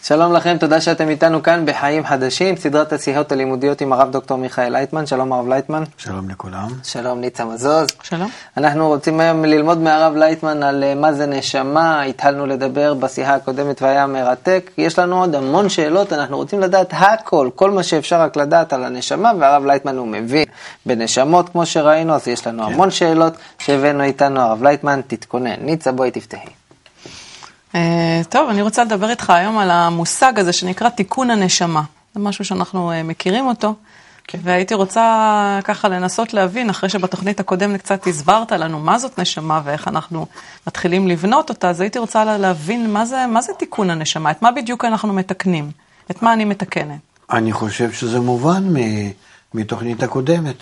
שלום לכם, תודה שאתם איתנו כאן בחיים חדשים, סדרת השיחות הלימודיות עם הרב דוקטור מיכאל לייטמן. שלום הרב לייטמן. שלום לכולם. שלום ניצה מזוז. שלום. אנחנו רוצים היום ללמוד מהרב לייטמן על מה זה נשמה. התחלנו לדבר בשיחה הקודמת והיה מרתק. יש לנו עוד המון שאלות, אנחנו רוצים לדעת הכל, כל מה שאפשר רק לדעת על הנשמה, והרב לייטמן הוא מבין בנשמות כמו שראינו, אז יש לנו המון שאלות שהבאנו איתנו. הרב לייטמן, תתכונן. ניצה, בואי תפתחי. טוב, אני רוצה לדבר איתך היום על המושג הזה שנקרא תיקון הנשמה. זה משהו שאנחנו מכירים אותו, והייתי רוצה ככה לנסות להבין, אחרי שבתוכנית הקודמת קצת הסברת לנו מה זאת נשמה ואיך אנחנו מתחילים לבנות אותה, אז הייתי רוצה להבין מה זה תיקון הנשמה, את מה בדיוק אנחנו מתקנים, את מה אני מתקנת. אני חושב שזה מובן מתוכנית הקודמת,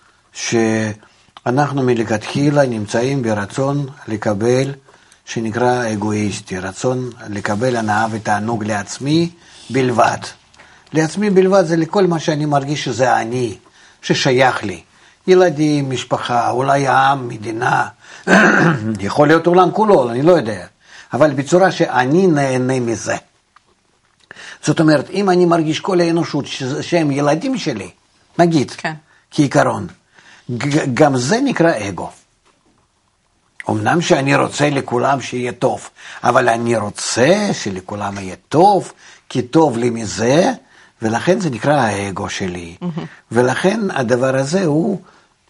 שאנחנו מלכתחילה נמצאים ברצון לקבל, שנקרא אגואיסטי, רצון לקבל הנאה ותענוג לעצמי בלבד. לעצמי בלבד זה לכל מה שאני מרגיש שזה אני, ששייך לי. ילדים, משפחה, אולי העם, מדינה, יכול להיות עולם כולו, אני לא יודע. אבל בצורה שאני נהנה מזה. זאת אומרת, אם אני מרגיש כל האנושות שהם ילדים שלי, נגיד, כן. כעיקרון, גם זה נקרא אגו. אמנם שאני רוצה לכולם שיהיה טוב, אבל אני רוצה שלכולם יהיה טוב, כי טוב לי מזה, ולכן זה נקרא האגו שלי. ולכן הדבר הזה הוא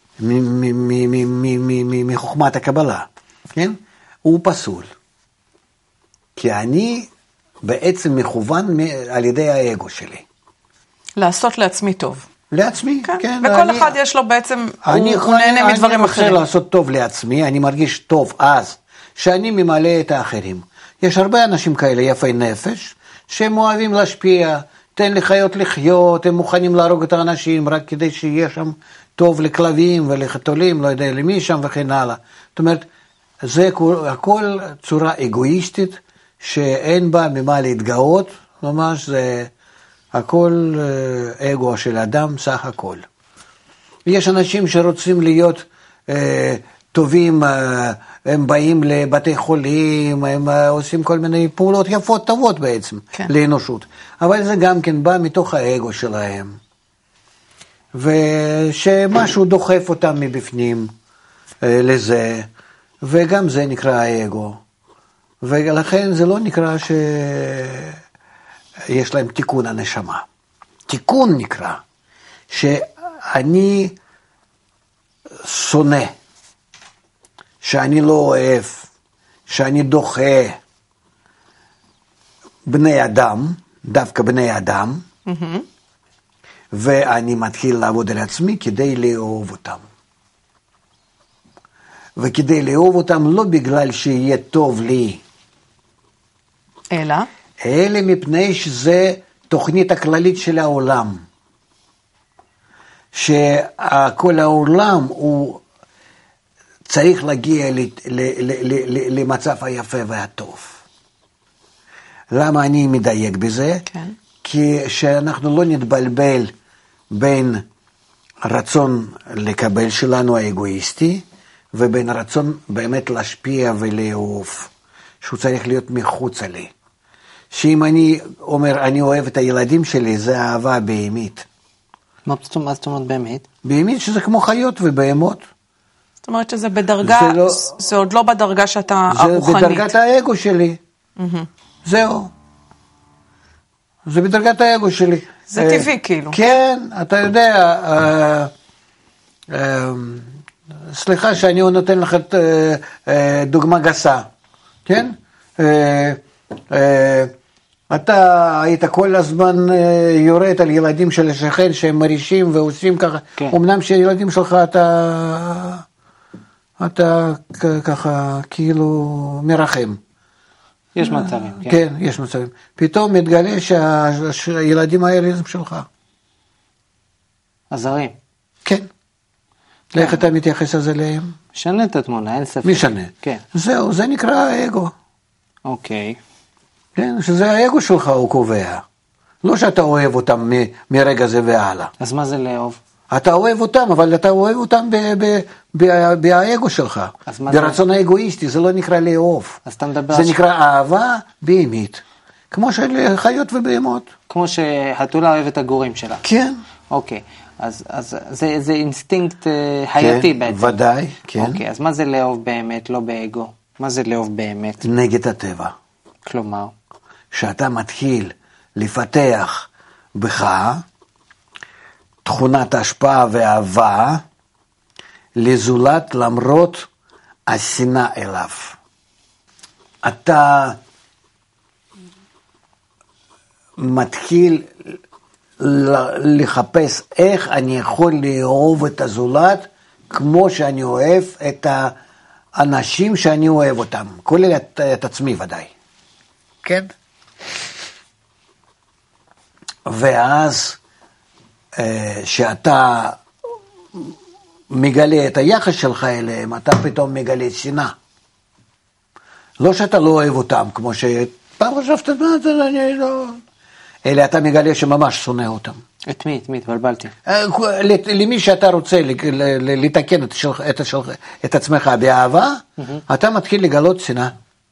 מחוכמת הקבלה, כן? הוא פסול. כי אני בעצם מכוון על ידי האגו שלי. לעשות לעצמי טוב. לעצמי, כן. כן. וכל אחד יש לו בעצם, הוא נהנה מדברים אחרים. אני רוצה לעשות טוב לעצמי, אני מרגיש טוב אז, שאני ממלא את האחרים. יש הרבה אנשים כאלה יפי נפש, שהם אוהבים להשפיע, תן לחיות לחיות, הם מוכנים להרוג את האנשים, רק כדי שיהיה שם טוב לכלבים ולחתולים, לא יודע למי שם וכן הלאה. זאת אומרת, זה הכל צורה אגואיסטית, שאין בה ממה להתגאות, ממש זה הכל אגו של אדם, סך הכל. יש אנשים שרוצים להיות טובים, הם באים לבתי חולים, הם עושים כל מיני פעולות יפות טובות בעצם, כן. לאנושות. אבל זה גם כן בא מתוך האגו שלהם. ושמשהו דוחף אותם מבפנים לזה, וגם זה נקרא האגו. ולכן זה לא נקרא שיש להם תיקון הנשמה. תיקון נקרא שאני שונא, שאני לא אוהב, שאני דוחה בני אדם, דווקא בני אדם, ואני מתחיל לעבוד על עצמי כדי לאהוב אותם. וכדי לאהוב אותם לא בגלל שיהיה טוב לי, אלא מפני שזה תוכנית הכללית של העולם. שכל העולם הוא צריך להגיע למצב היפה והטוב. למה אני מדייק בזה? כן. כי שאנחנו לא נתבלבל בין רצון לקבל שלנו האגואיסטי, ובין רצון באמת להשפיע ולאהוב, שהוא צריך להיות מחוץ לי. שאם אני אומר, אני אוהב את הילדים שלי, זה אהבה בהמית. מה זאת אומרת בהמית? בהמית שזה כמו חיות ובהמות. זאת אומרת שזה בדרגה, זה עוד לא בדרגה שאתה הרוחנית. זה בדרגת האגו שלי. זהו. זה בדרגת האגו שלי. זה טבעי כאילו. כן, אתה יודע, סליחה שאני נותן לך דוגמה גסה, כן? אתה היית כל הזמן יורד על ילדים של השכן שהם מרישים ועושים ככה, אמנם שילדים שלך אתה ככה כאילו מרחם. יש מצבים. כן, יש מצבים. פתאום מתגלה שהילדים האלה הם שלך. הזרים. כן. איך אתה מתייחס לזה אליהם? משנה את התמונה, אין ספק. משנה. כן. זהו, זה נקרא אגו. אוקיי. כן, שזה האגו שלך הוא קובע. לא שאתה אוהב אותם מרגע זה והלאה. אז מה זה לאהוב? אתה אוהב אותם, אבל אתה אוהב אותם באגו שלך. ברצון האגואיסטי, זה לא נקרא לאהוב. אז אתה מדבר... זה נקרא אהבה בהמית. כמו של חיות ובהמות. כמו שחתולה אוהבת את הגורים שלה. כן. אוקיי, אז זה אינסטינקט חייתי כן, בעצם. ודאי, כן. אוקיי, אז מה זה לאהוב באמת, לא באגו? מה זה לאהוב באמת? נגד הטבע. כלומר? שאתה מתחיל לפתח בך תכונת השפעה ואהבה לזולת למרות השנאה אליו. אתה מתחיל לחפש איך אני יכול לאהוב את הזולת כמו שאני אוהב את האנשים שאני אוהב אותם, כולל את עצמי ודאי. כן? ואז שאתה מגלה את היחס שלך אליהם, אתה פתאום מגלה שנאה. לא שאתה לא אוהב אותם, כמו שפעם חשבת, מה זה, אני לא... אלא אתה מגלה שממש שונא אותם. את מי? התבלבלתי. למי שאתה רוצה לתקן את עצמך באהבה, אתה מתחיל לגלות שנאה.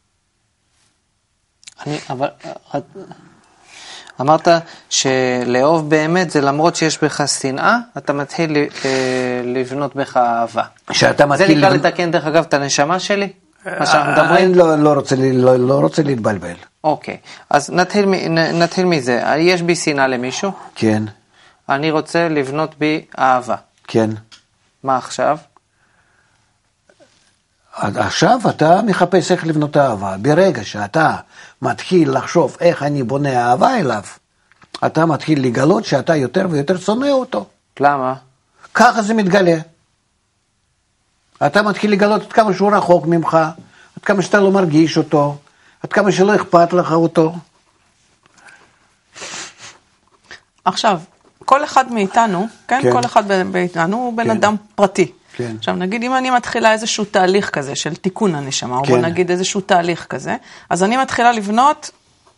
אבל אמרת שלאהוב באמת זה למרות שיש בך שנאה, אתה מתחיל לבנות בך אהבה. זה נקרא לתקן דרך אגב את הנשמה שלי? מה שאנחנו מדברים? אני לא רוצה להתבלבל. אוקיי, אז נתחיל מזה. יש בי שנאה למישהו? כן. אני רוצה לבנות בי אהבה. כן. מה עכשיו? עכשיו אתה מחפש איך לבנות אהבה. ברגע שאתה מתחיל לחשוב איך אני בונה אהבה אליו, אתה מתחיל לגלות שאתה יותר ויותר שונא אותו. למה? ככה זה מתגלה. אתה מתחיל לגלות עד כמה שהוא רחוק ממך, עד כמה שאתה לא מרגיש אותו, עד כמה שלא אכפת לך אותו. עכשיו, כל אחד מאיתנו, כן? כן. כל אחד מאיתנו הוא בן אדם פרטי. כן. עכשיו נגיד אם אני מתחילה איזשהו תהליך כזה של תיקון הנשמה, או כן. בוא נגיד איזשהו תהליך כזה, אז אני מתחילה לבנות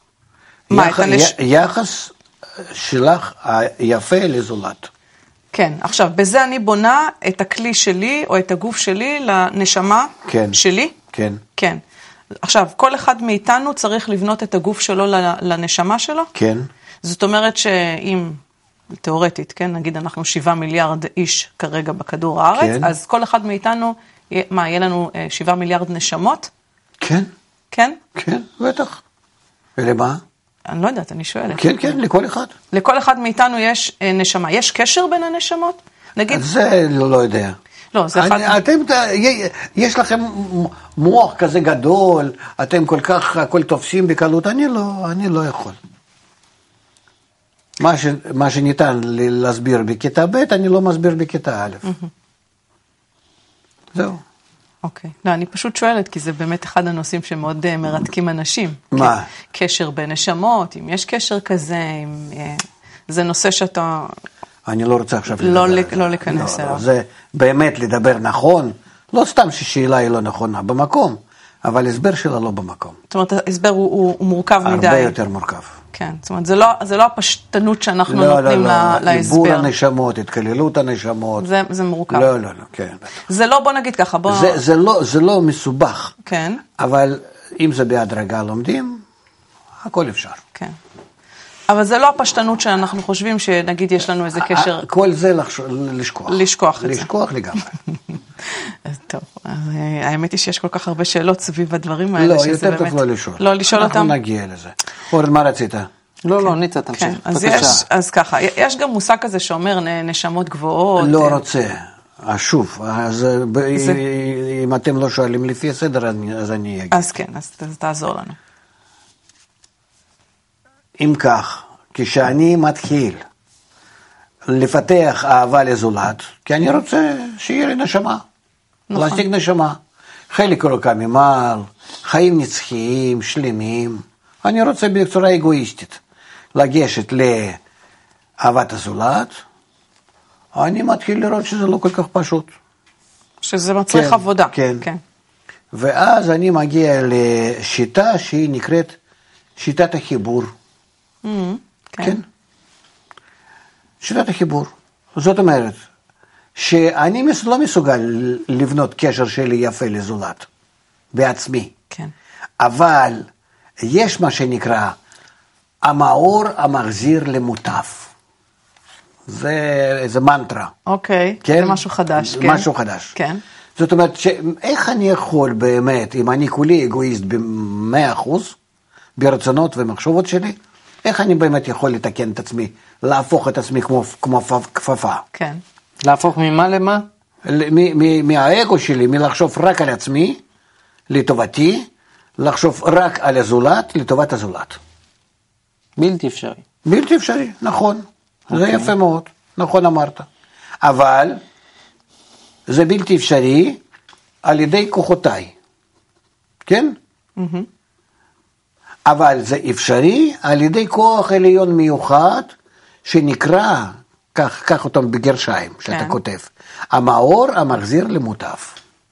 יחס שלך היפה לזולת. כן, עכשיו בזה אני בונה את הכלי שלי או את הגוף שלי לנשמה כן. שלי. כן. כן. עכשיו, כל אחד מאיתנו צריך לבנות את הגוף שלו לנשמה שלו. כן. זאת אומרת שאם, תיאורטית, כן, נגיד אנחנו 7 מיליארד איש כרגע בכדור הארץ, כן. אז כל אחד מאיתנו, מה, יהיה לנו 7 מיליארד נשמות? כן. כן? כן, בטח. ולמה? אני לא יודעת, אני שואלת. כן, כן, לכל אחד. לכל אחד מאיתנו יש נשמה. יש קשר בין הנשמות? נגיד... זה לא יודע. לא, זה אחד... יש לכם מוח כזה גדול, אתם כל כך הכל תופסים בקלות, אני לא יכול. מה שניתן להסביר בכיתה ב' אני לא מסביר בכיתה א'. זהו. אוקיי. לא, אני פשוט שואלת, כי זה באמת אחד הנושאים שמאוד מרתקים אנשים. מה? קשר בין נשמות, אם יש קשר כזה, זה נושא שאתה... אני לא רוצה עכשיו לא להיכנס אליו. זה באמת לדבר נכון, לא סתם ששאלה היא לא נכונה במקום, אבל הסבר שלה לא במקום. זאת אומרת, ההסבר הוא מורכב מדי. הרבה יותר מורכב. כן, זאת אומרת, זה לא הפשטנות שאנחנו נותנים להסבר. עיבור הנשמות, התקללות הנשמות. זה מורכב. לא, כן. זה לא, בוא נגיד ככה, בוא... זה לא מסובך. כן. אבל אם זה בהדרגה לומדים, הכל אפשר. כן. אבל זה לא הפשטנות שאנחנו חושבים שנגיד יש לנו איזה קשר... כל זה לשכוח. לשכוח את זה. לשכוח לגמרי. טוב, האמת היא שיש כל כך הרבה שאלות סביב הדברים האלה. לא, יותר טוב לא לשאול. לא לשאול אותם? אנחנו נגיע לזה. אורן, מה רצית? לא, ניצה, תמשיך. אז ככה, יש גם מושג כזה שאומר נשמות גבוהות. לא רוצה. שוב, אז אם אתם לא שואלים לפי הסדר, אז אני אגיד. אז כן, אז תעזור לנו. אם כך, כשאני מתחיל לפתח אהבה לזולת, כי אני רוצה שיהיה לי נשמה, להשיג נשמה. חלק אלוקה ממעל, חיים נצחיים, שלמים. אני רוצה בצורה אגואיסטית לגשת לאהבת הזולת, אני מתחיל לראות שזה לא כל כך פשוט. שזה מצריך עבודה. כן. ואז אני מגיע לשיטה שהיא נקראת שיטת החיבור. כן. שיטת החיבור. זאת אומרת, שאני לא מסוגל לבנות קשר שלי יפה לזולת, בעצמי. כן. אבל יש מה שנקרא המאור המחזיר למוטף. זה מנטרה. אוקיי, כן? זה משהו חדש, כן. משהו חדש. כן. זאת אומרת, איך אני יכול באמת, אם אני כולי אגואיסט ב100%, ברצונות ומחשבות שלי, איך אני באמת יכול לתקן את עצמי, להפוך את עצמי כמו כפפה? כן. להפוך ממה למה? מהאגו שלי, מלחשוב רק על עצמי, לטובתי, לחשוב רק על הזולת, לטובת הזולת. בלתי אפשרי. בלתי אפשרי, נכון. זה יפה מאוד, נכון אמרת. אבל זה בלתי אפשרי על ידי כוחותיי, כן? אבל זה אפשרי על ידי כוח עליון מיוחד, שנקרא, קח אותם בגרשיים, שאתה כותב, המאור המחזיר למוטף.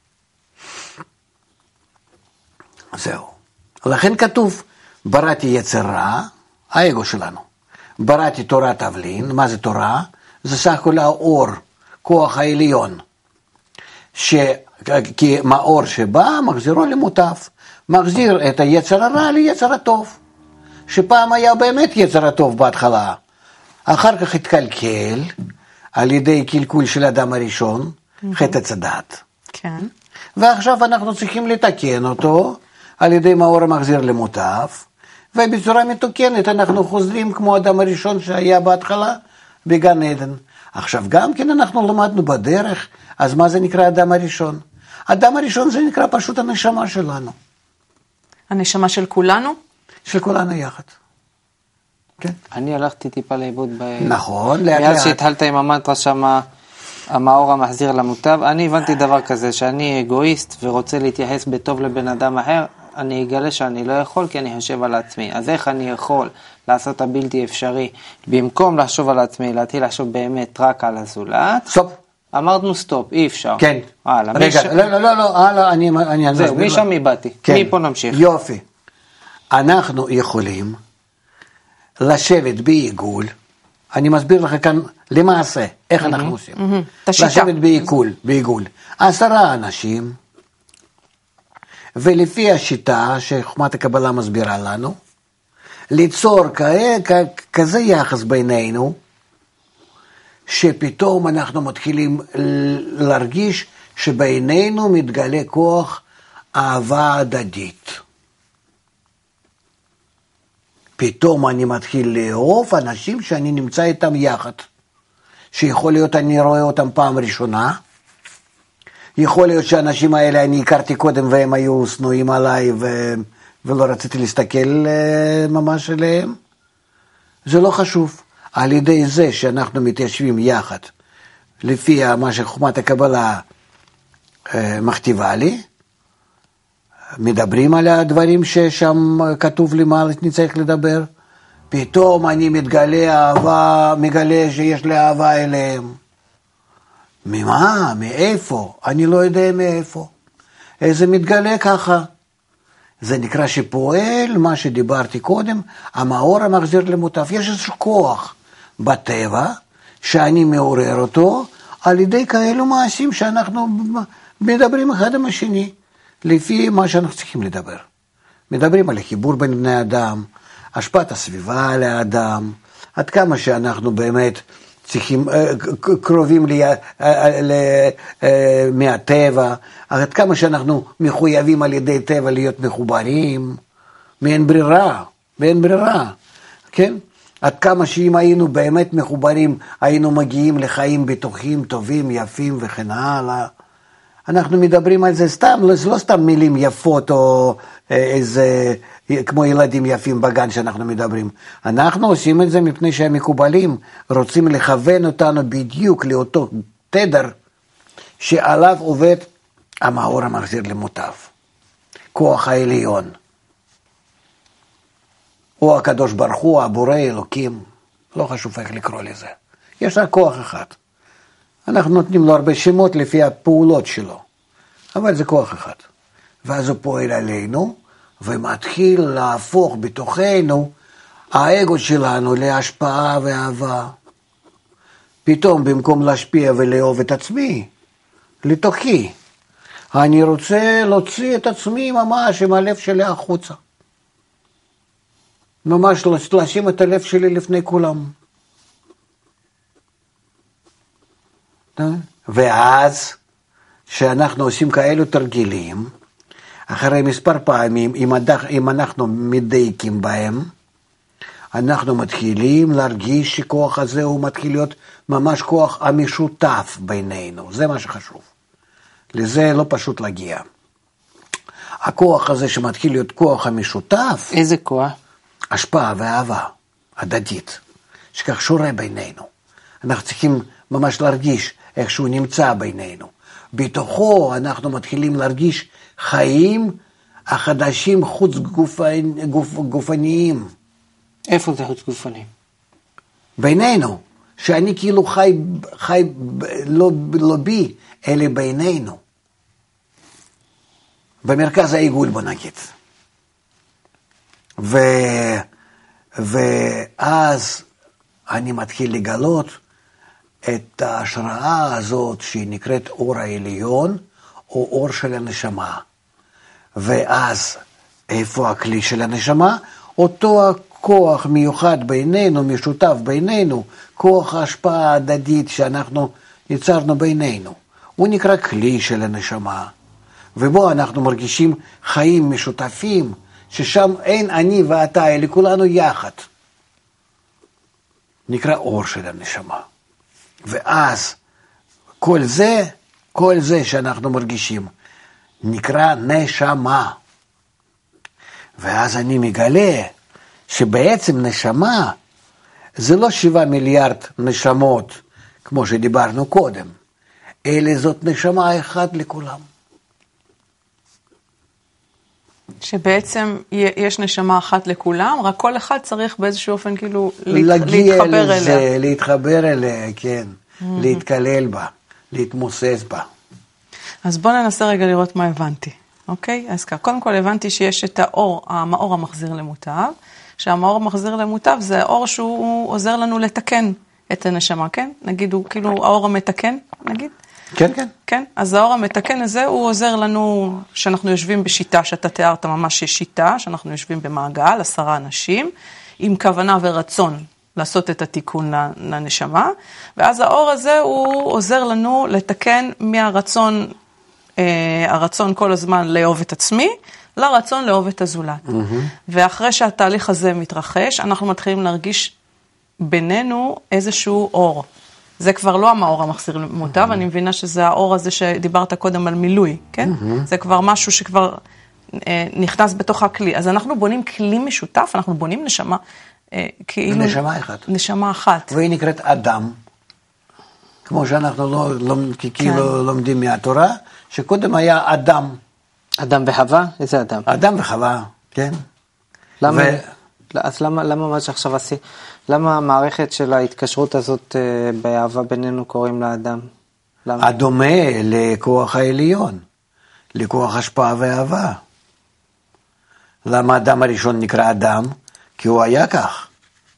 זהו. לכן כתוב, בראתי יצר רע, האגו שלנו. בראתי תורת תבלין, מה זה תורה? זה סך הכל האור, כוח העליון. כי מאור שבא, מחזירו למוטף. מחזיר את היצר הרע ליצר הטוב. שפעם היה באמת יצר הטוב בהתחלה. אחר כך התקלקל, על ידי קלקול של אדם הראשון, חטא צדת. כן. ועכשיו אנחנו צריכים לתקן אותו, על ידי מאור המחזיר למוטף, ובצורה מתוקנת אנחנו חוזרים כמו אדם הראשון שהיה בהתחלה בגן עדן. עכשיו גם כן אנחנו למדנו בדרך, אז מה זה נקרא אדם הראשון? אדם הראשון זה נקרא פשוט הנשמה שלנו. הנשמה של כולנו? של כולנו יחד. כן. אני הלכתי טיפה לאיבוד נכון, לאט מאז לאט. שהתחלת עם המנטרה שמה, המאור המחזיר למוטב, אני הבנתי דבר כזה, שאני אגואיסט ורוצה להתייחס בטוב לבן אדם אחר, אני אגלה שאני לא יכול כי אני חושב על עצמי. אז איך אני יכול לעשות הבלתי אפשרי, במקום לחשוב על עצמי, להתחיל לחשוב באמת רק על הזולת? סטופ. אמרנו סטופ, אי אפשר. כן. הלאה, רגע, לא, הלאה, אני זהו, משם מבאתי. כן. מפה נמשיך. יופי. אנחנו יכולים לשבת בעיגול, אני מסביר לך כאן למעשה, איך אנחנו עושים. לשבת בעיגול. 10 אנשים, ולפי השיטה שחוכמת הקבלה מסבירה לנו, ליצור כזה יחס בינינו, שפתאום אנחנו מתחילים להרגיש שבינינו מתגלה כוח אהבה הדדית. פתאום אני מתחיל לאהוב אנשים שאני נמצא איתם יחד, שיכול להיות אני רואה אותם פעם ראשונה, יכול להיות שהאנשים האלה אני הכרתי קודם והם היו שנואים עליי ולא רציתי להסתכל ממש עליהם. זה לא חשוב. על ידי זה שאנחנו מתיישבים יחד, לפי מה שחוכמת הקבלה מכתיבה לי, מדברים על הדברים ששם כתוב לי מה אני צריך לדבר, פתאום אני מגלה שיש לי אהבה אליהם. ממה? מאיפה? אני לא יודע מאיפה. איזה מתגלה ככה. זה נקרא שפועל, מה שדיברתי קודם, המאור המחזיר למוטף. יש איזשהו כוח בטבע, שאני מעורר אותו, על ידי כאלו מעשים שאנחנו מדברים אחד עם השני, לפי מה שאנחנו צריכים לדבר. מדברים על החיבור בין בני אדם, השפעת הסביבה על האדם, עד כמה שאנחנו באמת צריכים, קרובים מהטבע, עד כמה שאנחנו מחויבים על ידי טבע להיות מחוברים, מאין ברירה, כן? עד כמה שאם היינו באמת מחוברים, היינו מגיעים לחיים בטוחים, טובים, יפים וכן הלאה. אנחנו מדברים על זה סתם, לא סתם מילים יפות או איזה, כמו ילדים יפים בגן שאנחנו מדברים. אנחנו עושים את זה מפני שהמקובלים רוצים לכוון אותנו בדיוק לאותו תדר שעליו עובד המאור המחזיר למוטב. כוח העליון. או הקדוש ברוך הוא, הבורא אלוקים, לא חשוב איך לקרוא לזה. יש רק כוח אחד. אנחנו נותנים לו הרבה שמות לפי הפעולות שלו, אבל זה כוח אחד. ואז הוא פועל עלינו, ומתחיל להפוך בתוכנו האגו שלנו להשפעה ואהבה. פתאום במקום להשפיע ולאהוב את עצמי, לתוכי, אני רוצה להוציא את עצמי ממש עם הלב שלי החוצה. ממש לשים את הלב שלי לפני כולם. ואז, שאנחנו עושים כאלו תרגילים, אחרי מספר פעמים, אם אנחנו מדייקים בהם, אנחנו מתחילים להרגיש שכוח הזה הוא מתחיל להיות ממש כוח המשותף בינינו, זה מה שחשוב. לזה לא פשוט להגיע. הכוח הזה שמתחיל להיות כוח המשותף, איזה כוח? השפעה ואהבה הדדית, שכך שורה בינינו. אנחנו צריכים ממש להרגיש איך שהוא נמצא בינינו. בתוכו אנחנו מתחילים להרגיש חיים החדשים חוץ גופניים. איפה זה חוץ גופניים? בינינו, שאני כאילו חי לא בי, אלא בינינו. במרכז העיגול בוא נגיד. ואז אני מתחיל לגלות את ההשראה הזאת שהיא נקראת אור העליון, או אור של הנשמה. ואז איפה הכלי של הנשמה? אותו הכוח מיוחד בינינו, משותף בינינו, כוח ההשפעה ההדדית שאנחנו יצרנו בינינו. הוא נקרא כלי של הנשמה. ובו אנחנו מרגישים חיים משותפים, ששם אין אני ואתה, אלא כולנו יחד. נקרא אור של הנשמה. ואז כל זה שאנחנו מרגישים, נקרא נשמה. ואז אני מגלה שבעצם נשמה, זה לא 7 מיליארד נשמות, כמו שדיברנו קודם, אלא זאת נשמה אחת לכולם. שבעצם יש נשמה אחת לכולם, רק כל אחד צריך באיזשהו אופן כאילו להתחבר אליה. להתחבר אליה, כן. להתקלל בה, להתמוסס בה. אז בואו ננסה רגע לראות מה הבנתי, אוקיי? אז כך, קודם כל הבנתי שיש את המאור המחזיר למוטב, שהמאור המחזיר למוטב זה האור שהוא עוזר לנו לתקן את הנשמה, כן? נגיד הוא כאילו האור המתקן, נגיד? כן, כן. כן, אז האור המתקן הזה הוא עוזר לנו שאנחנו יושבים בשיטה שאתה תיארת ממש שיטה, שאנחנו יושבים במעגל, 10 אנשים, עם כוונה ורצון לעשות את התיקון לנשמה, ואז האור הזה הוא עוזר לנו לתקן מהרצון, הרצון כל הזמן לאהוב את עצמי, לרצון לאהוב את הזולת. ואחרי שהתהליך הזה מתרחש, אנחנו מתחילים להרגיש בינינו איזשהו אור. זה כבר לא המאור המחזיר למוטב, אני מבינה שזה האור הזה שדיברת קודם על מילוי, כן? זה כבר משהו שכבר נכנס בתוך הכלי. אז אנחנו בונים כלי משותף, אנחנו בונים נשמה, כאילו... נשמה אחת. נשמה אחת. והיא נקראת אדם, כמו שאנחנו כאילו לומדים מהתורה, שקודם היה אדם. אדם וחווה? איזה אדם? אדם וחווה, כן. אז למה מה שעכשיו עשי? למה המערכת של ההתקשרות הזאת באהבה בינינו קוראים לאדם? הדומה לכוח העליון, לכוח השפעה ואהבה. למה האדם הראשון נקרא אדם? כי הוא היה כך.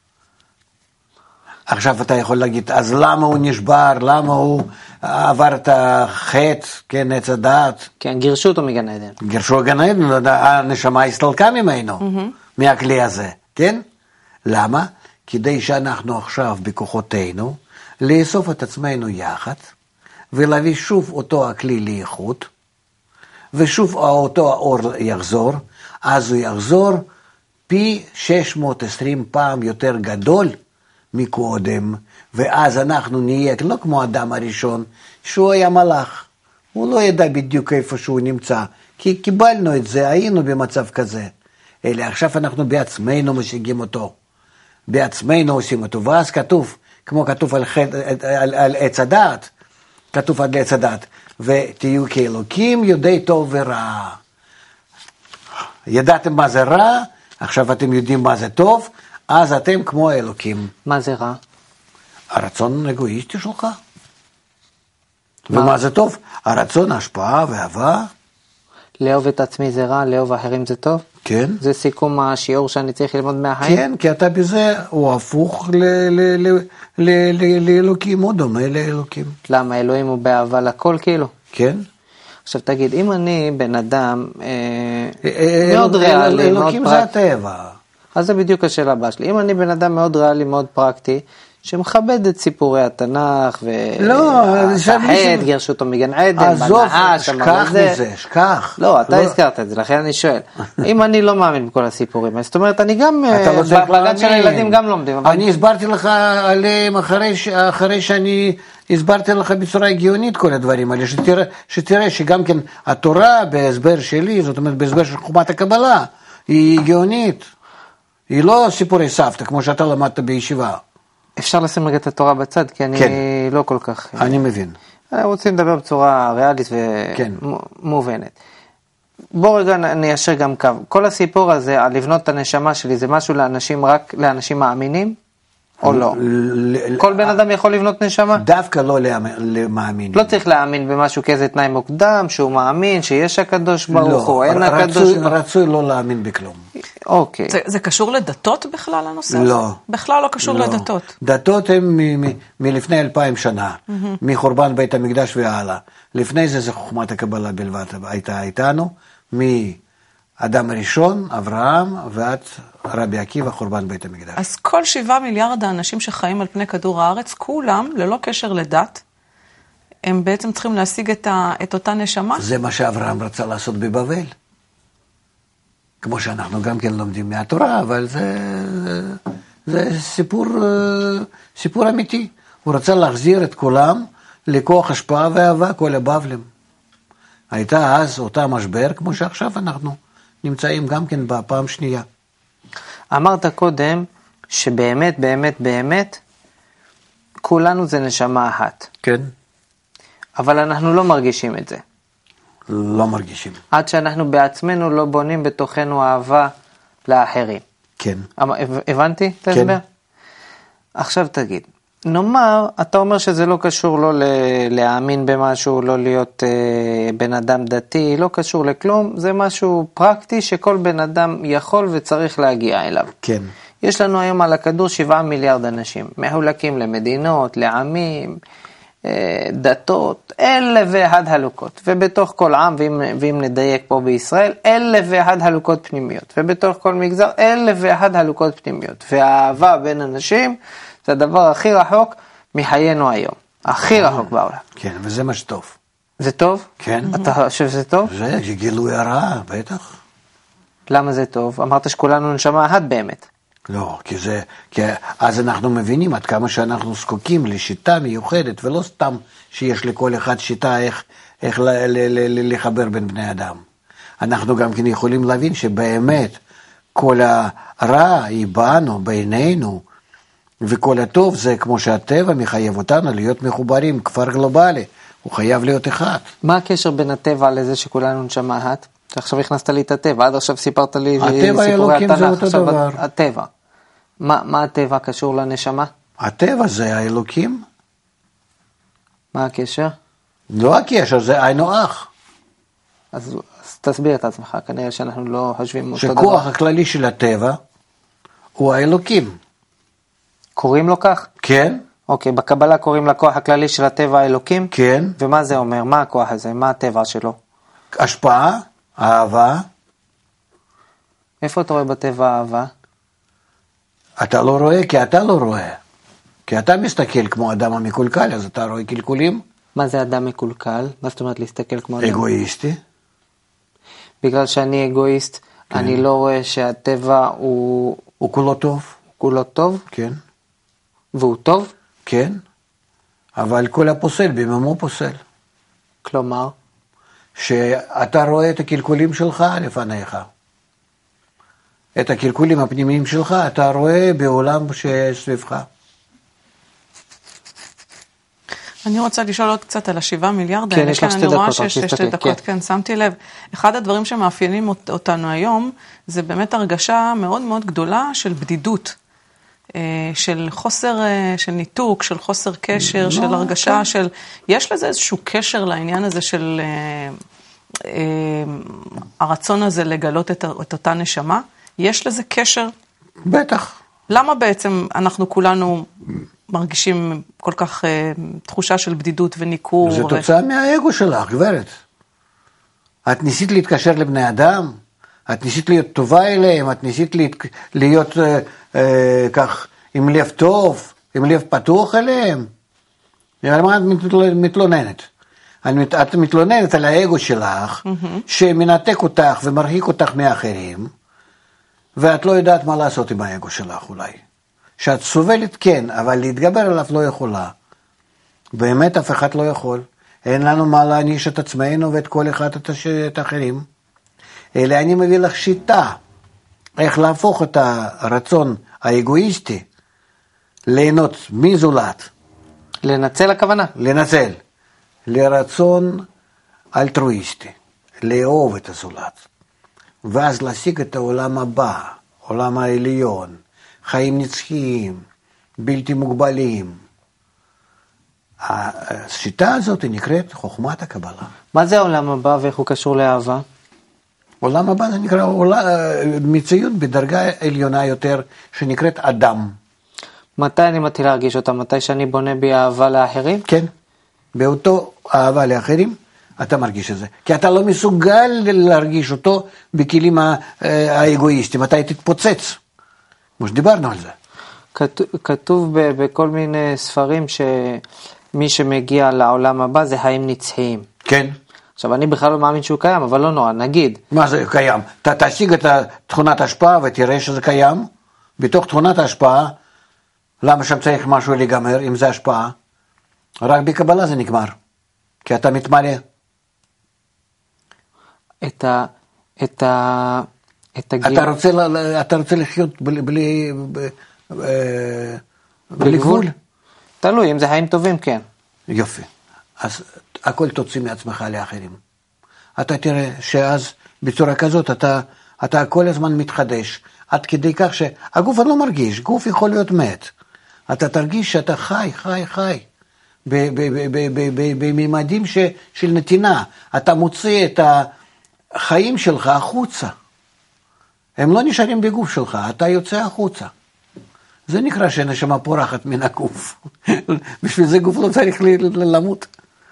עכשיו אתה יכול להגיד, אז למה הוא נשבר? למה הוא עבר את החטא, כן, עץ הדעת? כן, גירשו אותו מגן עדן. גירשו מגן עדן, הנשמה הסתלקה ממנו, מהכלי הזה, כן? למה? כדי שאנחנו עכשיו בכוחותינו, לאסוף את עצמנו יחד, ולהביא שוב אותו הכלי לאיכות, ושוב אותו האור יחזור, אז הוא יחזור פי 620 פעם יותר גדול מקודם, ואז אנחנו נהיה לא כמו האדם הראשון, שהוא היה מלאך, הוא לא ידע בדיוק איפה שהוא נמצא, כי קיבלנו את זה, היינו במצב כזה, אלא עכשיו אנחנו בעצמנו משיגים אותו, בעצמנו עושים אותו, ואז כתוב, כמו כתוב על עץ הדעת, כתוב על עץ הדעת, ותהיו כאלוקים יודעי טוב ורע. ידעתם מה זה רע, עכשיו אתם יודעים מה זה טוב, אז אתם כמו אלוקים. מה זה רע? הרצון אגואיסטי שלך. ומה זה טוב? הרצון, השפעה ואהבה. לאהוב את עצמי זה רע, לאהוב אחרים זה טוב? כן. זה סיכום השיעור שאני צריך ללמוד מהחיים? כן, כי אתה בזה, הוא הפוך לאלוקים, הוא דומה לאלוקים. למה? אלוהים הוא באהבה לכל כאילו? כן. עכשיו תגיד, אם אני בן אדם מאוד ריאלי, מאוד אלוקים זה הטבע. אז זה בדיוק השאלה הבאה שלי. אם אני בן אדם מאוד ריאלי, מאוד פרקטי, שמכבד את סיפורי התנ"ך, והחד, גירשו אותו מגן עדן, עזוב, שכח מזה, שכח. לא, אתה הזכרת את זה, לכן אני שואל. אם אני לא מאמין בכל הסיפורים, זאת אומרת, אני גם, בגן של הילדים גם לומדים. אני הסברתי לך עליהם אחרי שאני הסברתי לך בצורה הגיונית כל הדברים האלה, שתראה שגם כן התורה בהסבר שלי, זאת אומרת בהסבר של חוכמת הקבלה, היא הגיונית. היא לא סיפורי סבתא, כמו שאתה למדת בישיבה. אפשר לשים רגע את התורה בצד, כי אני לא כל כך... אני מבין. רוצים לדבר בצורה ריאלית ומובנת. בוא רגע ניישר גם קו. כל הסיפור הזה, על לבנות את הנשמה שלי, זה משהו לאנשים, רק לאנשים מאמינים? או לא? כל בן אדם יכול לבנות נשמה? דווקא לא למאמינים. לא צריך להאמין במשהו כאיזה תנאי מוקדם, שהוא מאמין, שיש הקדוש ברוך הוא, אין הקדוש... רצוי לא להאמין בכלום. אוקיי. זה קשור לדתות בכלל הנושא הזה? לא. בכלל לא קשור לדתות. דתות הן מלפני 2000 שנה, מחורבן בית המקדש והלאה. לפני זה חוכמת הקבלה בלבד הייתה איתנו, מאדם הראשון, אברהם, ועד רבי עקיבא, חורבן בית המקדש. אז כל 7 מיליארד האנשים שחיים על פני כדור הארץ, כולם, ללא קשר לדת, הם בעצם צריכים להשיג את אותה נשמה? זה מה שאברהם רצה לעשות בבבל. כמו שאנחנו גם כן לומדים מהתורה, אבל זה סיפור אמיתי. הוא רצה להחזיר את כולם לכוח השפעה ואהבה, כל הבבלים. הייתה אז אותה משבר, כמו שעכשיו אנחנו נמצאים גם כן בפעם שנייה. אמרת קודם שבאמת, באמת, באמת, כולנו זה נשמה אחת. כן. אבל אנחנו לא מרגישים את זה. לא מרגישים. עד שאנחנו בעצמנו לא בונים בתוכנו אהבה לאחרים. כן. הבנתי? תסבר? עכשיו תגיד, נאמר, אתה אומר שזה לא קשור לא להאמין במשהו, לא להיות בן אדם דתי, לא קשור לכלום, זה משהו פרקטי שכל בן אדם יכול וצריך להגיע אליו. כן. יש לנו היום על הכדור 7 מיליארד אנשים, מחולקים למדינות, לעמים, דתות, 1,001 הלוקות, ובתוך כל עם, ואם נדייק פה בישראל, 1,001 הלוקות פנימיות, ובתוך כל מגזר, 1,001 הלוקות פנימיות, והאהבה בין אנשים, זה הדבר הכי רחוק מחיינו היום, הכי רחוק בעולם. כן, וזה מה שטוב. זה טוב? כן. אתה חושב שזה טוב? זה גילוי הרע, בטח. למה זה טוב? אמרת שכולנו נשמה אחת באמת. לא, כי אז אנחנו מבינים עד כמה שאנחנו זקוקים לשיטה מיוחדת, ולא סתם שיש לכל אחד שיטה איך לחבר בין בני אדם. אנחנו גם כן יכולים להבין שבאמת כל הרע היא בנו, בינינו, וכל הטוב זה כמו שהטבע מחייב אותנו להיות מחוברים, כפר גלובלי, הוא חייב להיות אחד. מה הקשר בין הטבע לזה שכולנו נשמה אחת? עכשיו הכנסת לי את הטבע, עד עכשיו סיפרת לי סיפורי התנ"ך, עכשיו הטבע. מה הטבע קשור לנשמה? הטבע זה האלוקים. מה הקשר? לא הקשר, זה היינו אח. אז תסביר את עצמך, כנראה שאנחנו לא חושבים אותו דבר. שכוח הכללי של הטבע הוא האלוקים. קוראים לו כך? כן. אוקיי, בקבלה קוראים לכוח הכללי של הטבע האלוקים? כן. ומה זה אומר? מה הכוח הזה? מה הטבע שלו? השפעה, אהבה. איפה אתה רואה בטבע אהבה? אתה לא רואה כי אתה לא רואה. כי אתה מסתכל כמו אדם המקולקל, אז אתה רואה קלקולים. מה זה אדם מקולקל? מה זאת אומרת להסתכל כמו אדם? אגואיסטי. בגלל שאני אגואיסט, כן. אני לא רואה שהטבע הוא... הוא כולו טוב. כולו טוב? כן. והוא טוב? כן. אבל כל הפוסל בממו פוסל. כלומר? שאתה רואה את הקלקולים שלך לפניך. את הקלקולים הפנימיים שלך אתה רואה בעולם שסביבך. אני רוצה לשאול עוד קצת על 7 מיליארד. כן, יש לך 2 דקות. אני רואה שיש 2 דקות, כן, שמתי לב. אחד הדברים שמאפיינים אותנו היום, זה באמת הרגשה מאוד מאוד גדולה של בדידות, של חוסר, של ניתוק, של חוסר קשר, של הרגשה של... יש לזה איזשהו קשר לעניין הזה של הרצון הזה לגלות את אותה נשמה? יש לזה קשר? בטח. למה בעצם אנחנו כולנו מרגישים כל כך תחושה של בדידות וניקור? זה תוצאה מהאגו שלך, גברת. את ניסית להתקשר לבני אדם, את ניסית להיות טובה אליהם, את ניסית להיות כך עם לב טוב, עם לב פתוח אליהם. על מה את מתלוננת? את מתלוננת על האגו שלך, שמנתק אותך ומרחיק אותך מאחרים, ואת לא יודעת מה לעשות עם האגו שלך אולי. שאת סובלת כן, אבל להתגבר עליו לא יכולה. באמת אף אחד לא יכול. אין לנו מה להעניש את עצמנו ואת כל אחד את האחרים. אלא אני מביא לך שיטה, איך להפוך את הרצון האגואיסטי, ליהנות מזולת. לנצל הכוונה. לנצל. לרצון אלטרואיסטי, לאהוב את הזולת. ואז להשיג את העולם הבא, עולם העליון, חיים נצחיים, בלתי מוגבלים. השיטה הזאת נקראת חוכמת הקבלה. מה זה העולם הבא ואיך הוא קשור לאהבה? עולם הבא זה נקרא מציאות בדרגה עליונה יותר, שנקראת אדם. מתי אני מתחיל להרגיש אותה? מתי שאני בונה בי אהבה לאחרים? כן, באותו אהבה לאחרים אתה מרגיש את זה. כי אתה לא מסוגל להרגיש אותו בכלים האגואיסטיים, אתה תתפוצץ. כמו שדיברנו על זה. כתוב בכל מיני ספרים שמי שמגיע לעולם הבא זה חיים נצחיים. כן. עכשיו, אני בכלל לא מאמין שהוא קיים, אבל לא נורא, נגיד. מה זה קיים? תשיג את תכונת ההשפעה ותראה שזה קיים. בתוך תכונת ההשפעה, למה שם צריך משהו להיגמר, אם זה השפעה? רק בקבלה זה נגמר. כי אתה מתמלא. אתה רוצה לחיות בלי גבול? תלוי, אם זה חיים טובים, כן. יופי. אז הכל תוציא מעצמך לאחרים. אתה תראה שאז בצורה כזאת אתה כל הזמן מתחדש, עד כדי כך שהגוף לא מרגיש, גוף יכול להיות מת. אתה תרגיש שאתה חי, בממדים של נתינה. אתה מוציא את החיים שלך החוצה. הם לא נשארים בגוף שלך, אתה יוצא החוצה. זה נקרא שנשמה פורחת מן הגוף. בשביל זה גוף לא צריך למות.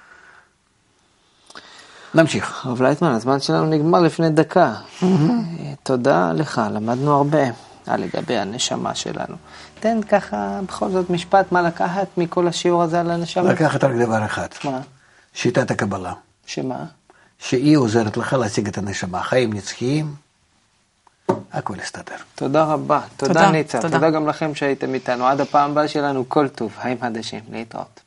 נמשיך. הרב לייטמן, הזמן שלנו נגמר לפני דקה. תודה לך, למדנו הרבה לגבי הנשמה שלנו. תן ככה בכל זאת משפט, מה לקחת מכל השיעור הזה על הנשמה? לקחת רק דבר אחד. מה? שיטת הקבלה. שמה? שהיא עוזרת לך להשיג את הנשמה. חיים נצחיים, הכל יסתדר. תודה רבה. תודה ניצה. תודה גם לכם שהייתם איתנו. עד הפעם הבאה שלנו, כל טוב. חיים חדשים. להתראות.